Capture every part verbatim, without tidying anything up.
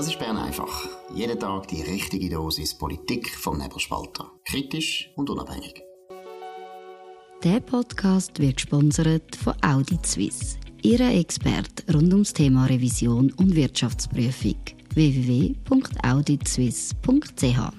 Das ist Bern einfach. Jeden Tag die richtige Dosis Politik vom Nebelspalter. Kritisch und unabhängig. Der Podcast wird gesponsert von Audit Suisse, Ihrer Experte rund ums Thema Revision und Wirtschaftsprüfung. w w w punkt audit suisse punkt c h.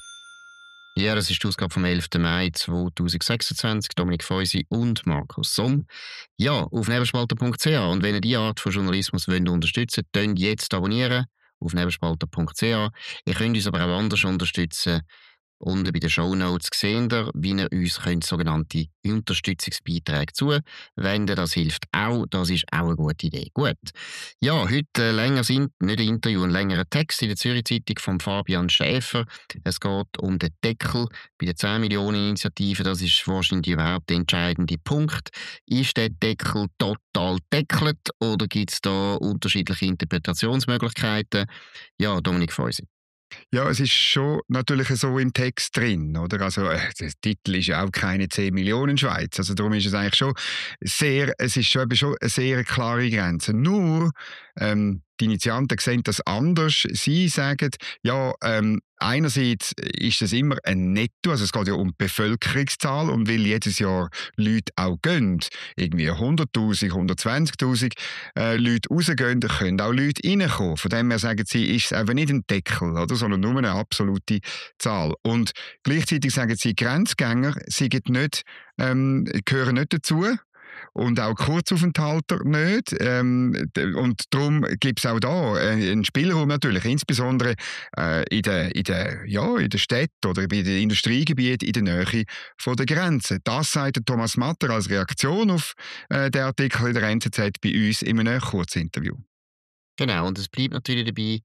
Ja, das ist die Ausgabe vom elften Mai zweitausendsechsundzwanzig. Dominik Feusi und Markus Somm. Ja, auf nebelspalter punkt c h. Und wenn ihr diese Art von Journalismus wollt unterstützen wollt, dann jetzt abonnieren auf nebelspalter punkt c h. Ihr könnt uns aber auch anders unterstützen. Unten bei den Shownotes seht ihr, wie ihr uns könnt sogenannte Unterstützungsbeiträge zuwenden. Das hilft auch. Das ist auch eine gute Idee. Gut. Ja, heute länger sind nicht ein Interview, ein längerer Text in der Zürich Zeitung von Fabian Schäfer. Es geht um den Deckel bei der zehn Millionen Initiative. Das ist wahrscheinlich überhaupt der entscheidende Punkt. Ist der Deckel total deckelt oder gibt es da unterschiedliche Interpretationsmöglichkeiten? Ja, Dominik Feusi. Ja, es ist schon natürlich so im Text drin, oder? Also, äh, der Titel ist ja auch keine zehn Millionen Schweiz. Also, darum ist es eigentlich schon sehr, es ist schon, eben schon eine sehr klare Grenze. Nur, ähm, die Initianten sehen das anders. Sie sagen, ja, ähm, einerseits ist es immer ein Netto, also es geht ja um die Bevölkerungszahl und weil jedes Jahr Leute auch gehen, irgendwie hunderttausend, hundertzwanzigtausend äh, Leute rausgehen, können auch Leute reinkommen. Von dem her sagen sie, ist es einfach nicht ein Deckel, oder, sondern nur eine absolute Zahl. Und gleichzeitig sagen sie, Grenzgänger sind nicht, ähm, gehören nicht dazu. Und auch Kurzaufenthalter nicht. Ähm, und darum gibt es auch da einen Spielraum natürlich, insbesondere äh, in der, in der, ja, in der Stadt oder bei den Industriegebieten in der Nähe von der Grenze. Das sagt Thomas Matter als Reaktion auf äh, den Artikel in der N Z Z bei uns in einem Kurzinterview. Genau, und es bleibt natürlich dabei,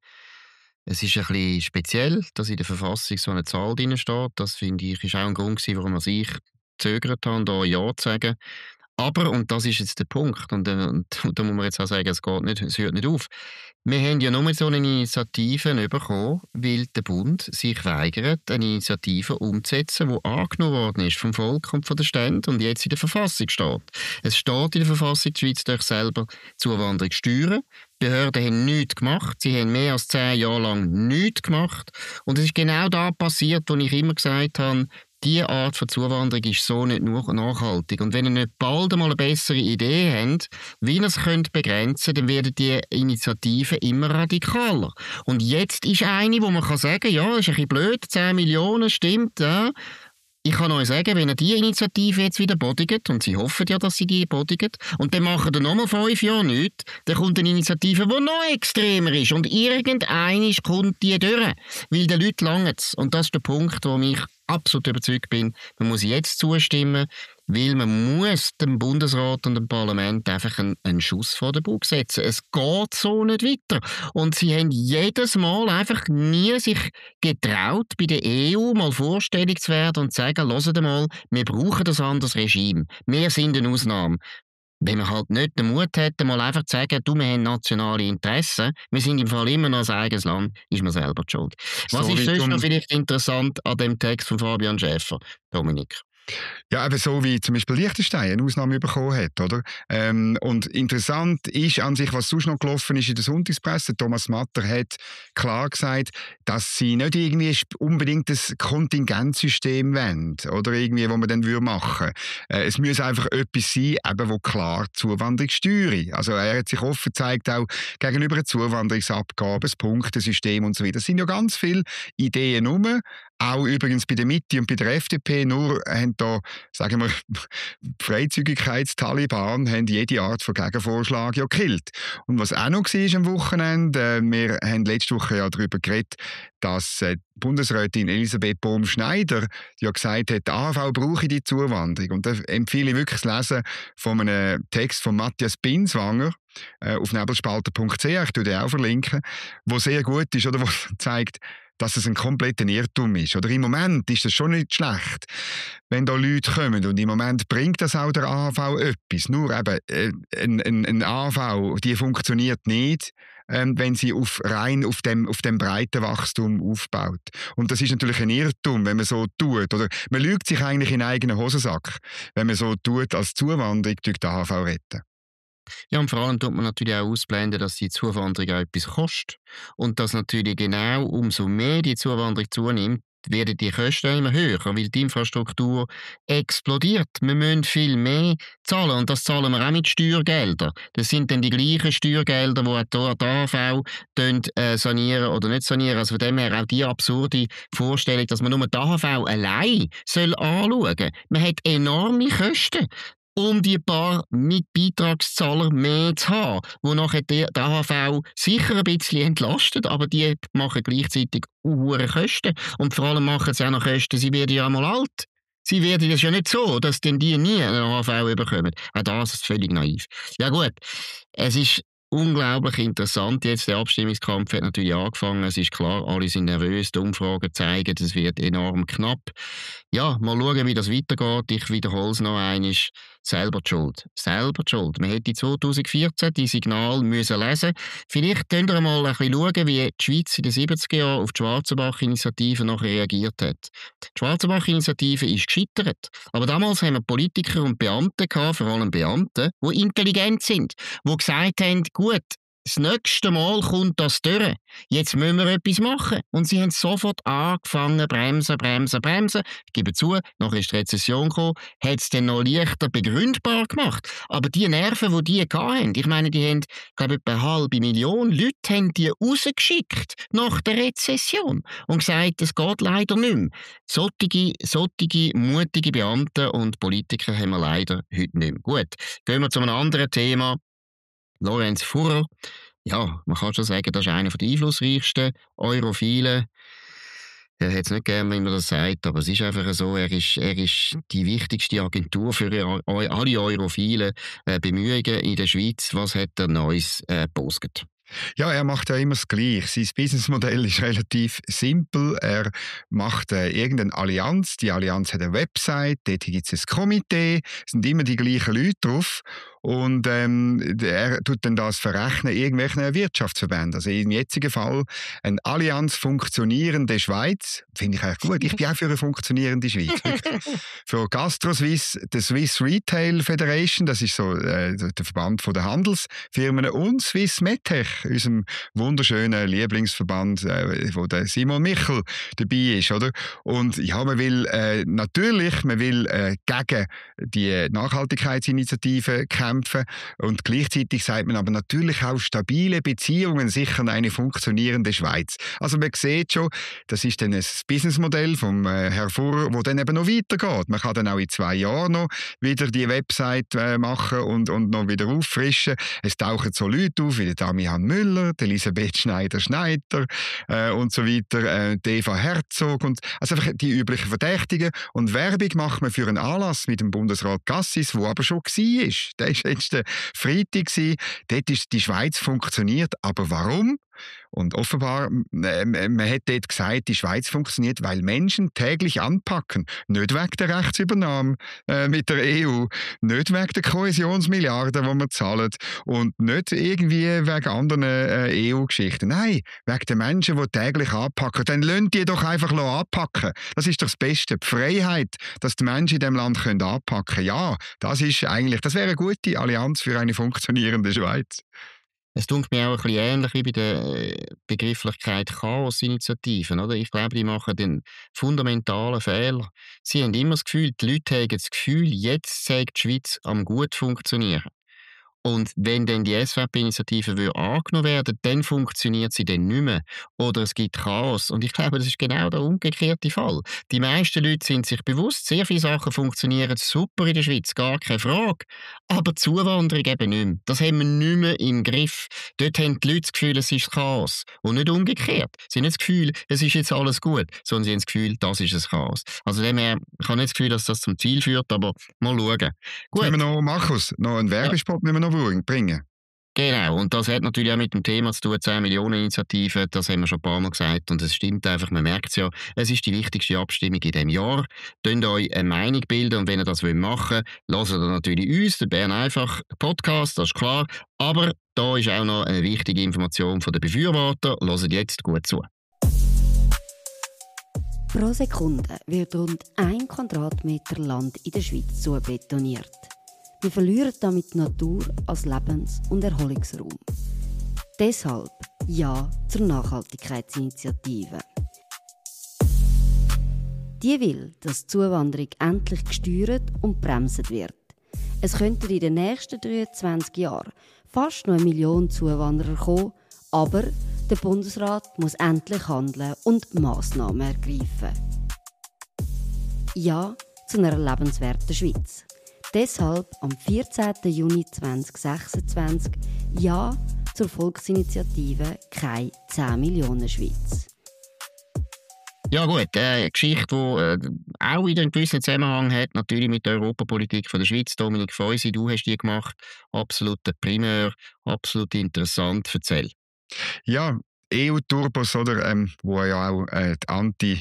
es ist ein bisschen speziell, dass in der Verfassung so eine Zahl drin steht. Das finde ich ist auch ein Grund gewesen, warum ich gezögert habe, da Ja zu sagen. Aber, und das ist jetzt der Punkt, und, und, und da muss man jetzt auch sagen, es geht nicht, es hört nicht auf. Wir haben ja nur so eine Initiative bekommen, weil der Bund sich weigert, eine Initiative umzusetzen, die angenommen worden ist vom Volk und von den Ständen und jetzt in der Verfassung steht. Es steht in der Verfassung, die Schweiz darf selber Zuwanderung steuern. Die Behörden haben nichts gemacht. Sie haben mehr als zehn Jahre lang nichts gemacht. Und es ist genau da passiert, wo ich immer gesagt habe, diese Art von Zuwanderung ist so nicht nur nachhaltig. Und wenn ihr nicht bald einmal eine bessere Idee habt, wie ihr es könnt begrenzen könnt, dann werden die Initiativen immer radikaler. Und jetzt ist eine, wo man kann sagen, ja, ist ein bisschen blöd, zehn Millionen, stimmt, ja. Ich kann euch sagen, wenn ihr diese Initiative jetzt wieder bodigt, und sie hoffen ja, dass sie die bodigt, und dann machen ihr nochmal fünf Jahre nichts, dann kommt eine Initiative, die noch extremer ist. Und irgendeinisch kommt die durch. Weil den Leuten langt es. Und das ist der Punkt, wo ich absolut überzeugt bin, man muss jetzt zustimmen, weil man muss dem Bundesrat und dem Parlament einfach einen, einen Schuss vor den Bug setzen. Es geht so nicht weiter. Und sie haben jedes Mal einfach nie sich getraut, bei der E U mal vorstellig zu werden und zu sagen, hört mal, wir brauchen ein anderes Regime. Wir sind eine Ausnahme. Wenn man halt nicht den Mut hätte, mal einfach zu sagen, du, wir haben nationale Interessen, wir sind im Fall immer noch ein eigenes Land, ist man selber die schuld. Was So ist sonst um noch vielleicht interessant an dem Text von Fabian Schäfer, Dominik? Ja, eben so wie zum Beispiel Liechtenstein eine Ausnahme bekommen hat, oder? Ähm, und interessant ist an sich, was sonst noch gelaufen ist in der Sonntagspresse. Thomas Matter hat klar gesagt, dass sie nicht irgendwie unbedingt das Kontingenzsystem wollen, oder irgendwie, wo man dann machen würde. Äh, es muss einfach etwas sein, eben, wo klar Zuwanderung steuert. Also er hat sich offen gezeigt, auch gegenüber einer Zuwanderungsabgabe, das Punktesystem und so weiter. Es sind ja ganz viele Ideen rum. Auch übrigens bei der Mitte und bei der F D P, nur haben da, sagen wir, Freizügigkeits-Taliban haben jede Art von Gegenvorschlag ja gekillt. Und was auch noch war am Wochenende, wir haben letzte Woche ja darüber geredet, dass äh, Bundesrätin Elisabeth Bohm-Schneider ja gesagt hat, die A H V brauche die Zuwanderung. Und da empfehle ich wirklich das Lesen von einem Text von Matthias Binswanger äh, auf nebelspalter punkt c h, ich tue den auch verlinken, wo sehr gut ist, oder wo zeigt, dass es ein kompletter Irrtum ist. Oder im Moment ist das schon nicht schlecht, wenn da Leute kommen. Und im Moment bringt das auch der A H V etwas. Nur eben, äh, ein, ein, ein A H V, die funktioniert nicht, ähm, wenn sie auf, rein auf dem, auf dem breiten Wachstum aufbaut. Und das ist natürlich ein Irrtum, wenn man so tut. Oder man lügt sich eigentlich in den eigenen Hosensack, wenn man so tut, als Zuwanderung durch den A H V retten. Ja, und vor allem tut man natürlich auch ausblenden, dass die Zuwanderung auch etwas kostet. Und dass natürlich genau umso mehr die Zuwanderung zunimmt, werden die Kosten immer höher, weil die Infrastruktur explodiert. Wir müssen viel mehr zahlen und das zahlen wir auch mit Steuergeldern. Das sind dann die gleichen Steuergelder, die auch die A H V äh, sanieren oder nicht sanieren. Also von dem her auch die absurde Vorstellung, dass man nur die A H V allein soll anschauen soll. Man hat enorme Kosten, um die paar Mitbeitragszahler mehr zu haben, die nachher die A H V sicher ein bisschen entlastet, aber die machen gleichzeitig hohe Kosten. Und vor allem machen sie auch noch Kosten, sie werden ja einmal alt. Sie werden das ja nicht so, dass denn die nie eine A H V bekommen. Auch das ist völlig naiv. Ja gut, es ist unglaublich interessant. Jetzt der Abstimmungskampf hat natürlich angefangen. Es ist klar, alle sind nervös. Die Umfragen zeigen, es wird enorm knapp. Ja, mal schauen, wie das weitergeht. Ich wiederhole es noch einmal. Selber die Schuld. Selber die Schuld. Man hätte zwanzig vierzehn die Signale müssen lesen. Vielleicht könnt ihr mal ein bisschen schauen, wie die Schweiz in den siebziger Jahren auf die Schwarzenbach-Initiative noch reagiert hat. Die Schwarzenbach-Initiative ist gescheitert. Aber damals haben wir Politiker und Beamte gehabt, vor allem Beamte, die intelligent sind, die gesagt haben, gut, das nächste Mal kommt das durch. Jetzt müssen wir etwas machen. Und sie haben sofort angefangen, bremsen, bremsen, bremsen. Ich gebe zu, nachher ist die Rezession gekommen, hat es dann noch leichter begründbar gemacht. Aber die Nerven, die die hatten, ich meine, die haben, glaube ich, etwa eine halbe Million Leute haben die rausgeschickt nach der Rezession und gesagt, es geht leider nicht mehr. Solche, solche mutige Beamte und Politiker haben wir leider heute nicht mehr. Gut, gehen wir zu einem anderen Thema. Lorenz Furrer, ja, man kann schon sagen, das ist einer der einflussreichsten Europhilen. Er hat es nicht gern, wenn man das sagt, aber es ist einfach so, er ist, er ist die wichtigste Agentur für alle europhilen äh, Bemühungen in der Schweiz. Was hat er Neues äh, gepostet? Ja, er macht ja immer das Gleiche. Sein Businessmodell ist relativ simpel. Er macht äh, irgendeine Allianz. Die Allianz hat eine Website, dort gibt es ein Komitee, es sind immer die gleichen Leute drauf. Und ähm, er tut dann das verrechnen irgendwelchen Wirtschaftsverbänden. Also im jetzigen Fall eine Allianz funktionierende Schweiz. Finde ich eigentlich gut. Ich bin auch für eine funktionierende Schweiz. Für GastroSwiss, der Swiss Retail Federation, das ist so äh, der Verband der Handelsfirmen, und Swiss Medtech, unserem wunderschönen Lieblingsverband, äh, wo der Simon Michel dabei ist, oder? Und ja, man will äh, natürlich, man will äh, gegen die Nachhaltigkeitsinitiative kämpfen. Und gleichzeitig sagt man aber natürlich auch stabile Beziehungen sichern eine funktionierende Schweiz. Also man sieht schon, das ist dann ein Businessmodell vom äh, Herrn Furrer, das dann eben noch weitergeht. Man kann dann auch in zwei Jahren noch wieder die Website äh, machen und, und noch wieder auffrischen. Es tauchen so Leute auf wie der Damian Müller, die Elisabeth Schneider-Schneider äh, und so weiter, äh, die Eva Herzog und also einfach die üblichen Verdächtigen. Und Werbung macht man für einen Anlass mit dem Bundesrat Cassis, der aber schon war. Der war letzten Freitag. Dort ist die Schweiz funktioniert. Aber warum? Und offenbar, äh, man hat dort gesagt, die Schweiz funktioniert, weil Menschen täglich anpacken. Nicht wegen der Rechtsübernahme äh, mit der E U, nicht wegen der Kohäsionsmilliarden, die wir zahlen und nicht irgendwie wegen anderen äh, E U-Geschichten. Nein, wegen den Menschen, die täglich anpacken. Dann lassen die doch einfach anpacken. Das ist doch das Beste. Die Freiheit, dass die Menschen in diesem Land können anpacken können. Ja, das ist eigentlich, das wäre eine gute Allianz für eine funktionierende Schweiz. Es tut mir auch ein bisschen ähnlich wie bei der Begrifflichkeit Chaos-Initiativen. Oder? Ich glaube, die machen den fundamentalen Fehler. Sie haben immer das Gefühl, die Leute haben das Gefühl, jetzt zeigt die Schweiz am gut funktionieren. Und wenn dann die S V P-Initiative angenommen werden, dann funktioniert sie dann nicht mehr. Oder es gibt Chaos. Und ich glaube, das ist genau der umgekehrte Fall. Die meisten Leute sind sich bewusst, sehr viele Sachen funktionieren super in der Schweiz, gar keine Frage. Aber die Zuwanderung eben nicht mehr. Das haben wir nicht mehr im Griff. Dort haben die Leute das Gefühl, es ist Chaos. Und nicht umgekehrt. Sie haben nicht das Gefühl, es ist jetzt alles gut, sondern sie haben das Gefühl, das ist ein Chaos. Also dem her, ich habe nicht das Gefühl, dass das zum Ziel führt, aber mal schauen. Gut. Müssen wir noch, Markus, noch einen Werbespot ja. müssen wir noch bringen. Genau, und das hat natürlich auch mit dem Thema zu tun, zehn Millionen Initiativen, das haben wir schon ein paar Mal gesagt und es stimmt einfach, man merkt es ja, es ist die wichtigste Abstimmung in diesem Jahr. Könnt euch eine Meinung bilden und wenn ihr das machen wollt, hört ihr natürlich uns, den Bern einfach Podcast, das ist klar, aber da ist auch noch eine wichtige Information von den Befürwortern, hört jetzt gut zu. Pro Sekunde wird rund ein Quadratmeter Land in der Schweiz zubetoniert. Wir verlieren damit die Natur als Lebens- und Erholungsraum. Deshalb Ja zur Nachhaltigkeitsinitiative. Die will, dass die Zuwanderung endlich gesteuert und bremset wird. Es könnten in den nächsten dreiundzwanzig Jahren fast noch eine Million Zuwanderer kommen, aber der Bundesrat muss endlich handeln und Massnahmen ergreifen. Ja zu einer lebenswerten Schweiz. Deshalb am vierzehnten Juni zweitausendsechsundzwanzig Ja zur Volksinitiative «Keine zehn Millionen Schweiz». Ja gut, äh, eine Geschichte, die äh, auch wieder einen gewissen Zusammenhang hat, natürlich mit der Europapolitik von der Schweiz. Dominik Feusi, du hast die gemacht. Absoluter Primär, absolut interessant. Erzähl. Ja, E U-Turbos, oder, ähm, wo ja auch äh, die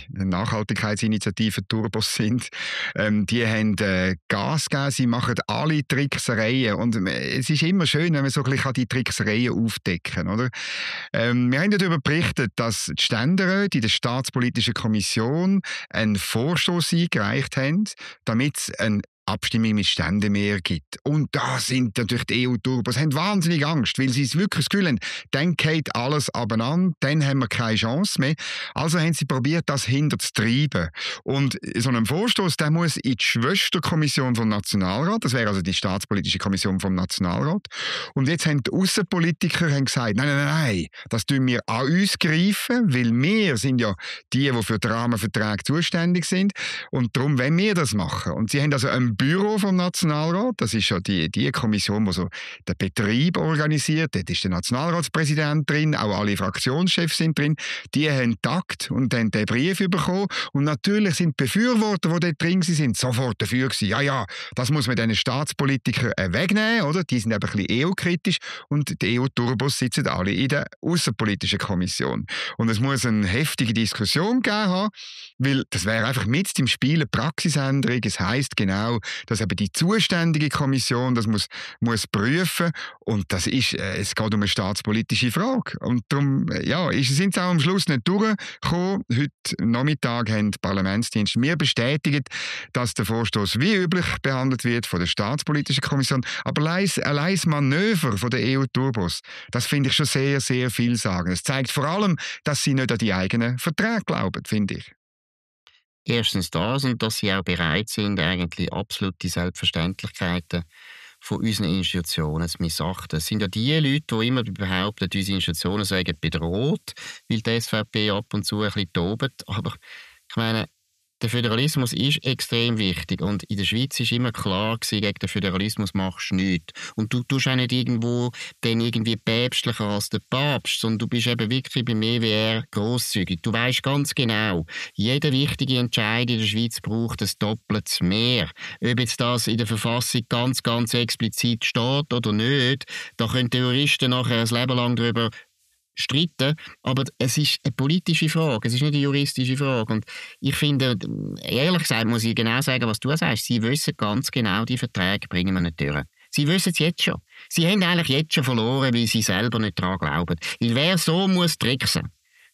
Anti-Nachhaltigkeitsinitiative Turbos sind, ähm, die haben äh, Gas gegeben, sie machen alle Tricksereien. Und äh, es ist immer schön, wenn man so ein bisschen die Tricksereien aufdecken kann. Oder? Ähm, wir haben darüber berichtet, dass die Ständeräte in der Staatspolitischen Kommission einen Vorstoß eingereicht haben, damit es ein Abstimmung mit Ständemehr gibt. Und da sind natürlich die E U-Turbos, haben wahnsinnig Angst, weil sie es wirklich das Gefühl haben, dann geht alles abeinander, dann haben wir keine Chance mehr. Also haben sie probiert, das hinterzutreiben. Und so ein Vorstoß, der muss in die Schwesterkommission vom Nationalrat, das wäre also die Staatspolitische Kommission vom Nationalrat. Und jetzt haben die Aussenpolitiker haben gesagt, nein, nein, nein, das tun wir an uns greifen, weil wir sind ja die, die für die Rahmenverträge zuständig sind. Und darum wollen wir das machen. Und sie haben also ein Büro vom Nationalrat, das ist ja die, die Kommission, die so den Betrieb organisiert. Dort ist der Nationalratspräsident drin, auch alle Fraktionschefs sind drin. Die haben Takt und haben den Brief bekommen. Und natürlich sind die Befürworter, die dort drin sind, sofort dafür gewesen. Ja, ja, das muss man diesen Staatspolitikern wegnehmen, oder? Die sind eben ein bisschen E U-kritisch und die E U-Turbos sitzen alle in der Außenpolitischen Kommission. Und es muss eine heftige Diskussion geben haben, weil das wäre einfach mit im Spiel eine Praxisänderung. Es heisst genau, dass eben die zuständige Kommission das muss, muss prüfen und das ist, äh, es geht um eine staatspolitische Frage. Und darum ja, sind sie auch am Schluss nicht durchgekommen. Heute Nachmittag haben die Parlamentsdienste mir bestätigt, dass der Vorstoß wie üblich behandelt wird von der Staatspolitischen Kommission. Aber ein allein Manöver von der E U-Turbos, das finde ich schon sehr, sehr viel sagen. Es zeigt vor allem, dass sie nicht an die eigenen Verträge glauben, finde ich. Erstens das und dass sie auch bereit sind, eigentlich absolute Selbstverständlichkeiten von unseren Institutionen zu missachten. Es sind ja die Leute, die immer behaupten, unsere Institutionen seien bedroht, weil die S V P ab und zu ein bisschen tobt. Aber ich meine, der Föderalismus ist extrem wichtig und in der Schweiz war immer klar gewesen, gegen den Föderalismus machst du nichts. Und du tust auch nicht irgendwo dann irgendwie päpstlicher als der Papst, sondern du bist eben wirklich beim E W R grosszügig. Du weisst ganz genau, jeder wichtige Entscheid in der Schweiz braucht ein doppeltes Mehr. Ob jetzt das in der Verfassung ganz, ganz explizit steht oder nicht, da können die Juristen nachher ein Leben lang darüber streiten, aber es ist eine politische Frage, es ist nicht eine juristische Frage. Und ich finde, ehrlich gesagt, muss ich genau sagen, was du sagst. Sie wissen ganz genau, die Verträge bringen wir nicht durch. Sie wissen es jetzt schon. Sie haben eigentlich jetzt schon verloren, weil sie selber nicht daran glauben. Weil wer so muss tricksen,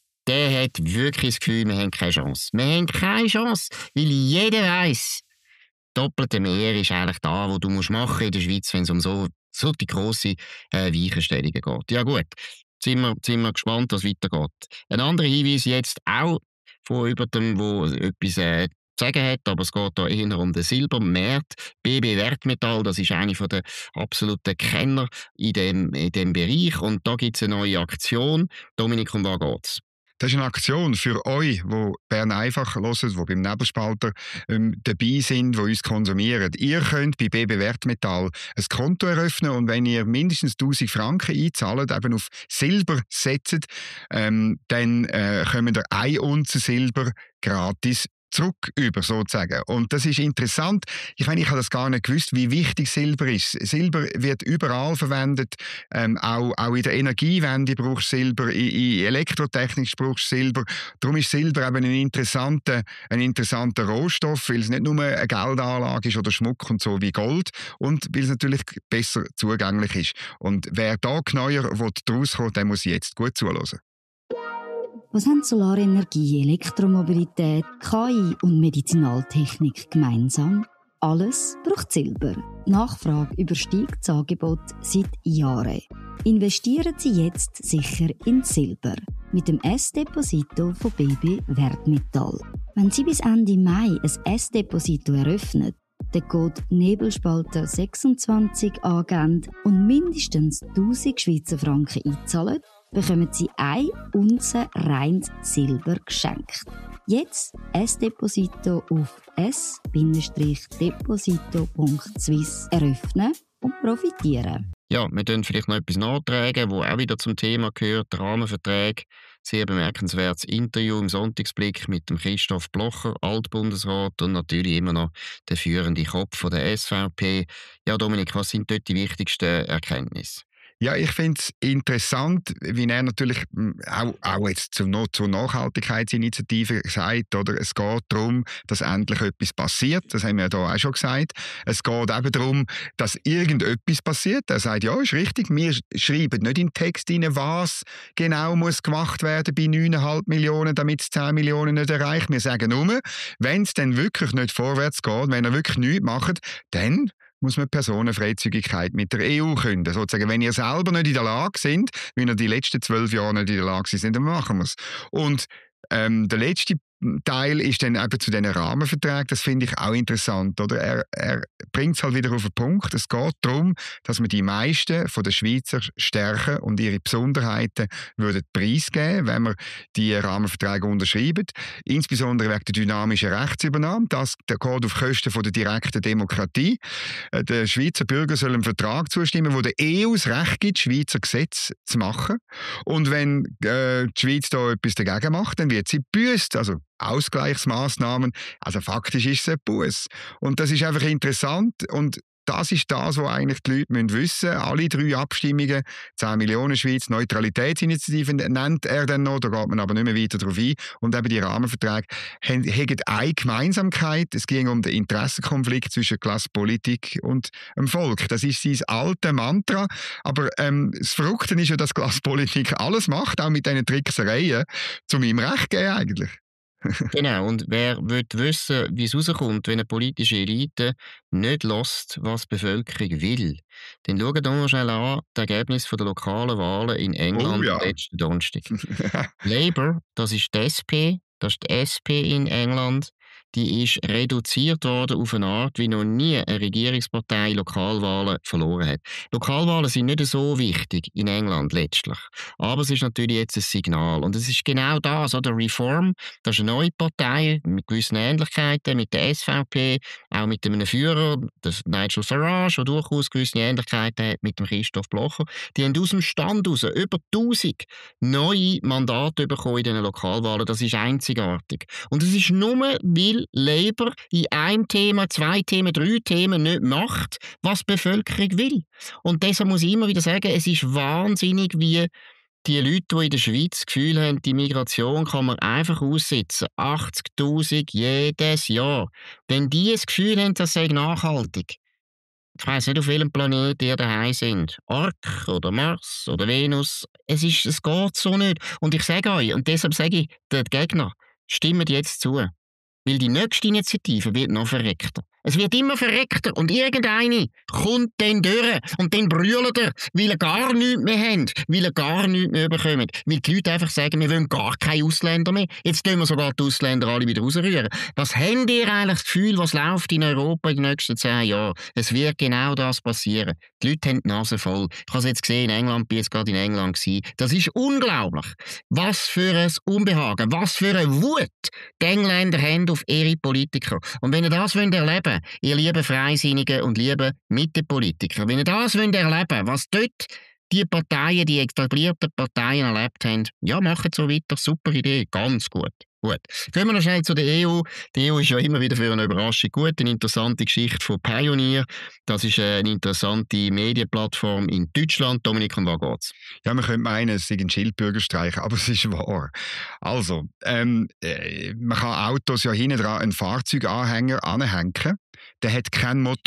der hat wirklich das Gefühl, wir haben keine Chance. Wir haben keine Chance, weil jeder weiss, doppelte Mehr ist eigentlich da, was du musst machen in der Schweiz, wenn es um so, so die grosse äh, Weichenstellungen geht. Ja gut. Sind wir, sind wir gespannt, was weitergeht. Ein anderer Hinweis jetzt auch von jemandem, der etwas äh, zu sagen hat, aber es geht hier eher um den Silbermarkt. B B Wertmetall, das ist einer der absoluten Kenner in dem, in dem Bereich. Und da gibt es eine neue Aktion. Dominik, um was geht's? Das ist eine Aktion für euch, die Bern einfach hören, die beim Nebelspalter ähm, dabei sind, die uns konsumieren. Ihr könnt bei B B Wertmetall ein Konto eröffnen und wenn ihr mindestens tausend Franken einzahlt, eben auf Silber setzt, ähm, dann äh, kommen ihr eine Unze Silber gratis zurück über, sozusagen. Und das ist interessant. Ich meine, ich habe das gar nicht gewusst, wie wichtig Silber ist. Silber wird überall verwendet. Ähm, auch, auch in der Energiewende brauchst du Silber, in, in Elektrotechnik brauchst du Silber. Darum ist Silber eben ein interessanter, ein interessanter Rohstoff, weil es nicht nur eine Geldanlage ist oder Schmuck und so wie Gold und weil es natürlich besser zugänglich ist. Und wer da genauer daraus kommt, der muss jetzt gut zuhören. Was haben Solarenergie, Elektromobilität, K I und Medizinaltechnik gemeinsam? Alles braucht Silber. Die Nachfrage übersteigt das Angebot seit Jahren. Investieren Sie jetzt sicher in Silber mit dem S-Deposito von B B Wertmetall. Wenn Sie bis Ende Mai ein S-Deposito eröffnen, den Code Nebelspalter sechsundzwanzig angeben und mindestens tausend Schweizer Franken einzahlen, bekommen Sie eine Unze reines Silber geschenkt. Jetzt S-Deposito auf s deposito punkt swiss eröffnen und profitieren. Ja, wir tun vielleicht noch etwas nachtragen, das auch wieder zum Thema gehört, Rahmenverträge. Sehr bemerkenswertes Interview im Sonntagsblick mit dem Christoph Blocher, Altbundesrat und natürlich immer noch der führende Kopf von der S V P. Ja, Dominik, was sind dort die wichtigsten Erkenntnisse? Ja, ich finde es interessant, wie er natürlich auch, auch jetzt zur, zur Nachhaltigkeitsinitiative sagt, oder? Es geht darum, dass endlich etwas passiert. Das haben wir ja hier auch schon gesagt. Es geht eben darum, dass irgendetwas passiert. Er sagt, ja, ist richtig, wir schreiben nicht in den Text rein, was genau muss gemacht werden bei neun Komma fünf Millionen, damit es zehn Millionen nicht erreicht. Wir sagen nur, wenn es dann wirklich nicht vorwärts geht, wenn er wirklich nichts macht, dann muss man Personenfreizügigkeit mit der E U künden. Sozusagen, wenn ihr selber nicht in der Lage sind, wie ihr die letzten zwölf Jahre nicht in der Lage sind, dann machen wir es. Und ähm, der letzte Teil ist dann eben zu diesen Rahmenverträgen, das finde ich auch interessant. Oder? Er, er bringt es halt wieder auf den Punkt. Es geht darum, dass wir die meisten von den Schweizer Stärken und ihre Besonderheiten würden preisgeben, wenn wir die Rahmenverträge unterschreiben. Insbesondere wegen der dynamischen Rechtsübernahme. Das geht auf Kosten von der direkten Demokratie. Der Schweizer Bürger soll einem Vertrag zustimmen, der der E U das Recht gibt, Schweizer Gesetze zu machen. Und wenn äh, die Schweiz da etwas dagegen macht, dann wird sie gebüßt. Also Ausgleichsmaßnahmen. Also faktisch ist es ein Buß. Und das ist einfach interessant und das ist das, was eigentlich die Leute wissen müssen. Alle drei Abstimmungen, zehn Millionen Schweiz, Neutralitätsinitiative nennt er dann noch, da geht man aber nicht mehr weiter darauf ein. Und eben die Rahmenverträge haben, haben eine Gemeinsamkeit. Es ging um den Interessenkonflikt zwischen Klasse, Politik und dem Volk. Das ist sein altes Mantra. Aber ähm, das Verrückte ist ja, dass Klasse Politik alles macht, auch mit diesen Tricksereien, zu meinem Recht geben eigentlich. Genau, und wer will wissen, wie es rauskommt, wenn eine politische Elite nicht hört, was die Bevölkerung will, dann schauen wir mal schnell an das Ergebnis der lokalen Wahlen in England Oh ja. letzten Donnerstag. Labour, das ist die S P, das ist die S P in England, die ist reduziert worden auf eine Art, wie noch nie eine Regierungspartei Lokalwahlen verloren hat. Lokalwahlen sind nicht so wichtig in England letztlich, aber es ist natürlich jetzt ein Signal. Und es ist genau das, oder? Reform, das ist eine neue Partei mit gewissen Ähnlichkeiten, mit der S V P, auch mit einem Führer, das Nigel Farage, der durchaus gewisse Ähnlichkeiten hat mit dem Christoph Blocher. Die haben aus dem Stand heraus über tausend neue Mandate bekommen in diesen Lokalwahlen. Das ist einzigartig. Und es ist nur, weil Labour in einem Thema, zwei Themen, drei Themen nicht macht, was die Bevölkerung will. Und deshalb muss ich immer wieder sagen, es ist wahnsinnig, wie die Leute, die in der Schweiz das Gefühl haben, die Migration kann man einfach aussitzen. achtzigtausend jedes Jahr. Wenn die das Gefühl haben, das sei nachhaltig. Ich weiss nicht, auf welchem Planeten ihr daheim sind. Ark oder Mars oder Venus. Es, ist, es geht so nicht. Und ich sage euch, und deshalb sage ich den Gegner, stimmt jetzt zu. Weil die nächste Initiative wird noch verreckter. Es wird immer verreckter und irgendeine kommt dann durch und dann brüllt er, weil er gar nichts mehr hat, weil er gar nichts mehr bekommt. Weil die Leute einfach sagen, wir wollen gar keine Ausländer mehr. Jetzt tun wir sogar die Ausländer alle wieder rausrühren. Was habt ihr eigentlich das Gefühl, was läuft in Europa in den nächsten zehn Jahren? Es wird genau das passieren. Die Leute haben die Nase voll. Ich habe es jetzt gesehen in England, bin jetzt gerade in England gewesen. Das ist unglaublich. Was für ein Unbehagen, was für eine Wut die Engländer haben auf ihre Politiker. Und wenn ihr das wollt erleben, ihr lieben Freisinnigen und lieben Mittepolitiker, wenn ihr das wollt erleben, was dort die Parteien, die etablierten Parteien erlebt haben, ja, macht so weiter, super Idee, ganz gut. Gut. Gehen wir noch schnell zu der E U. Die E U ist ja immer wieder für eine Überraschung gut. Eine interessante Geschichte von Pioneer. Das ist eine interessante Medienplattform in Deutschland. Dominik, um was geht's? Ja, man könnte meinen, es sei ein Schildbürgerstreich, aber es ist wahr. Also, ähm, äh, man kann Autos ja hinten dran einen Fahrzeuganhänger anhängen. Der hat keinen Motor.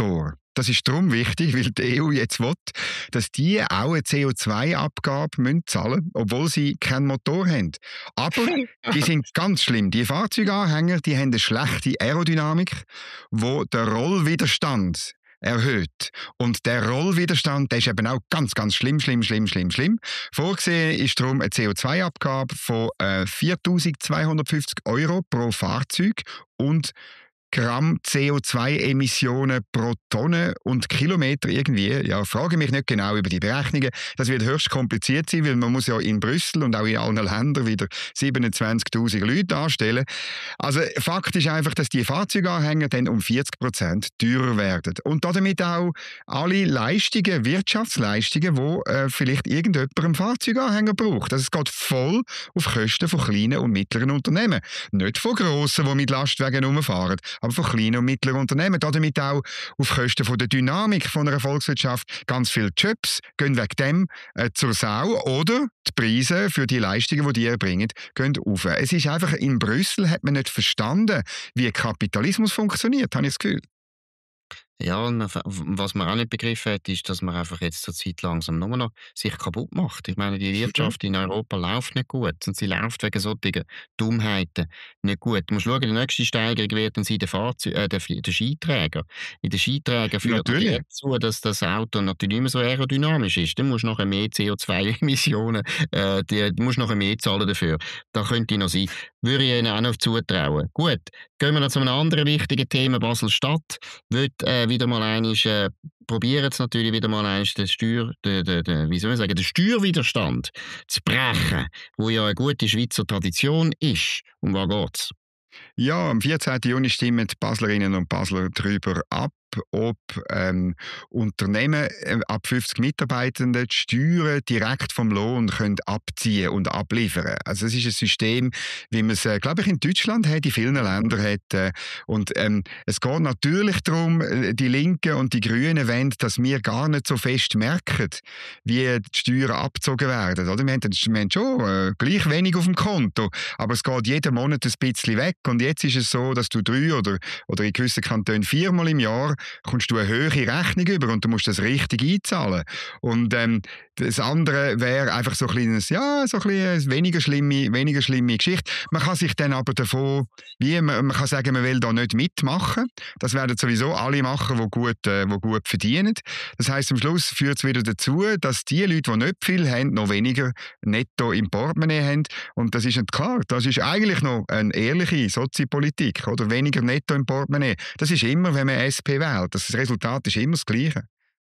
Das ist darum wichtig, weil die E U jetzt will, dass die auch eine C O zwei Abgabe zahlen müssen, obwohl sie keinen Motor haben. Aber die sind ganz schlimm. Die Fahrzeuganhänger, die haben eine schlechte Aerodynamik, wo der Rollwiderstand erhöht. Und der Rollwiderstand, der ist eben auch ganz, ganz schlimm, schlimm, schlimm, schlimm, schlimm. Vorgesehen ist darum eine C O zwei Abgabe von äh, viertausendzweihundertfünfzig Euro pro Fahrzeug und Gramm C O zwei Emissionen pro Tonne und Kilometer irgendwie. Ja, frage mich nicht genau über die Berechnungen. Das wird höchst kompliziert sein, weil man muss ja in Brüssel und auch in allen Ländern wieder siebenundzwanzigtausend Leute anstellen. Also Fakt ist einfach, dass die Fahrzeuganhänger dann um vierzig Prozent teurer werden. Und damit auch alle Leistungen, Wirtschaftsleistungen, die äh, vielleicht irgendjemand einen Fahrzeuganhänger braucht. Also es geht voll auf Kosten von kleinen und mittleren Unternehmen. Nicht von grossen, die mit Lastwagen rumfahren, aber von kleinen und mittleren Unternehmen. Damit auch auf Kosten von der Dynamik von einer Volkswirtschaft. Ganz viele Jobs gehen wegen dem äh, zur Sau oder die Preise für die Leistungen, die die erbringen, gehen rauf. Es ist einfach, in Brüssel hat man nicht verstanden, wie Kapitalismus funktioniert, habe ich das Gefühl. Ja, und was man auch nicht begriffen hat, ist, dass man einfach jetzt zur Zeit langsam nur noch sich kaputt macht. Ich meine, die Wirtschaft in Europa läuft nicht gut und sie läuft wegen solchen Dummheiten nicht gut. Du musst schauen, die nächste Steigerung wird dann sein der, Fahrzeug, äh, der, der Skiträger. In den Skiträgern führt das dazu, dass das Auto natürlich nicht mehr so aerodynamisch ist. Dann musst du nachher mehr C O zwei Emissionen, äh, die, du musst nachher mehr zahlen dafür. Das könnte noch sein. Würde ich ihnen auch noch zutrauen. Gut, gehen wir noch zu einem anderen wichtigen Thema. Basel-Stadt wird äh, wieder mal einmal, äh, probieren es natürlich wieder mal einmal, den Steuer, den, den, den, wie soll ich sagen, den Steuerwiderstand zu brechen, wo ja eine gute Schweizer Tradition ist. Um was geht's? Ja, am vierzehnten Juni stimmen die Baslerinnen und Basler darüber ab, ob ähm, Unternehmen äh, ab fünfzig Mitarbeitenden die Steuern direkt vom Lohn können abziehen und abliefern. Also es ist ein System, wie man es, äh, glaube ich, in Deutschland hat, in vielen Ländern hat. Äh, und ähm, es geht natürlich darum, die Linken und die Grünen wollen, dass wir gar nicht so fest merken, wie die Steuern abgezogen werden. Oder? Wir, haben, wir haben schon äh, gleich wenig auf dem Konto, aber es geht jeden Monat ein bisschen weg. Und jetzt ist es so, dass du drei oder, oder in gewissen Kantonen viermal im Jahr kommst du eine höhere Rechnung über und du musst das richtig einzahlen. Und ähm, das andere wäre einfach so ein kleines, ja, so ein kleines, weniger schlimme, weniger schlimme Geschichte. Man kann sich dann aber davon, wie man, man kann sagen, man will da nicht mitmachen. Das werden sowieso alle machen, die gut, äh, die gut verdienen. Das heisst, am Schluss führt es wieder dazu, dass die Leute, die nicht viel haben, noch weniger netto im Portemonnaie haben. Und das ist nicht klar. Das ist eigentlich noch eine ehrliche Soziopolitik, oder? Weniger netto im Portemonnaie. Das ist immer, wenn man S P wählt. Das Resultat ist immer das Gleiche.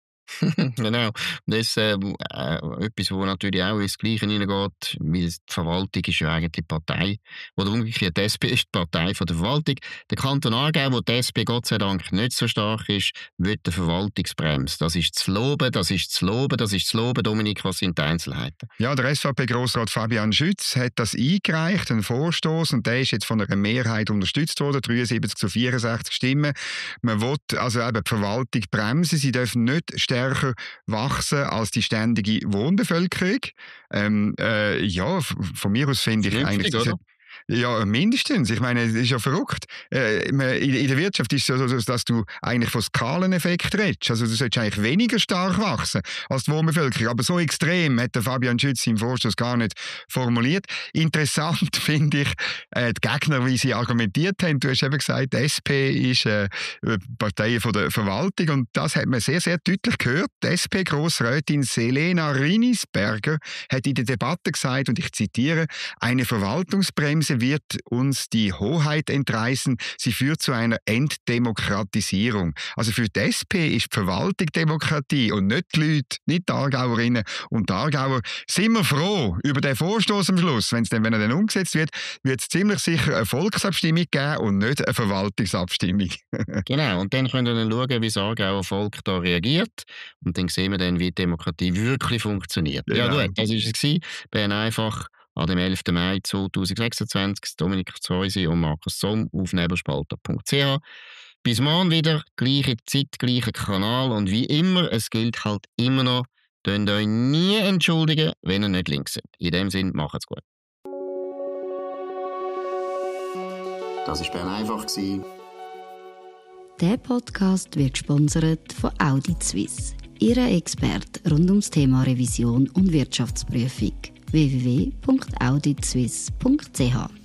Genau. Das ist äh, äh, etwas, wo natürlich auch ins Gleiche hineingeht, weil die Verwaltung ist ja eigentlich die Partei, oder umgekehrt, die S P ist die Partei von der Verwaltung. Der Kanton Aargau, wo die S P Gott sei Dank nicht so stark ist, wird der Verwaltungsbremse. Das ist zu loben, das ist zu loben, das ist zu loben. Dominik, was sind die Einzelheiten? Ja, der S V P-Grossrat Fabian Schütz hat das eingereicht, einen Vorstoß, und der ist jetzt von einer Mehrheit unterstützt worden, dreiundsiebzig zu vierundsechzig Stimmen. Man will also eben die Verwaltung bremsen, sie dürfen nicht stärker wachsen als die ständige Wohnbevölkerung. Ähm, äh, ja, von mir aus finde ich eigentlich... Diese, ja, mindestens. Ich meine, es ist ja verrückt. Äh, in der Wirtschaft ist es so, dass du eigentlich von Skaleneffekt redest. Also du solltest eigentlich weniger stark wachsen als die Wohnbevölkerung. Aber so extrem hat der Fabian Schütz im Vorstoß gar nicht formuliert. Interessant finde ich äh, die Gegner, wie sie argumentiert haben. Du hast eben gesagt, die S P ist äh, Partei von der Verwaltung, und das hat man sehr, sehr deutlich gehört. Die S P-Grossrätin Selena Rinisberger hat in der Debatte gesagt, und ich zitiere, eine Verwaltungsbremse wird uns die Hoheit entreißen. Sie führt zu einer Entdemokratisierung. Also für die S P ist die Verwaltung Demokratie und nicht die Leute, nicht die Aargauerinnen und die Aargauer. Sind wir froh über den Vorstoß am Schluss. Wenn's dann, wenn er dann umgesetzt wird, wird es ziemlich sicher eine Volksabstimmung geben und nicht eine Verwaltungsabstimmung. Genau, und dann können wir dann schauen, wie das Aargauer Volk da reagiert. Und dann sehen wir dann, wie die Demokratie wirklich funktioniert. Genau. Ja gut, das war es. Bern einfach an dem elften Mai zweitausendsechsundzwanzig. Dominik Zeusi und Markus Somm auf nebelspalter punkt c h. Bis morgen wieder, gleiche Zeit, gleicher Kanal, und wie immer, es gilt halt immer noch, könnt euch nie entschuldigen, wenn ihr nicht links seid. In dem Sinne, macht's gut. Das war Bern einfach. Der Podcast wird gesponsert von Audit Suisse, Ihre Experte rund ums Thema Revision und Wirtschaftsprüfung. w w w punkt audit suisse punkt c h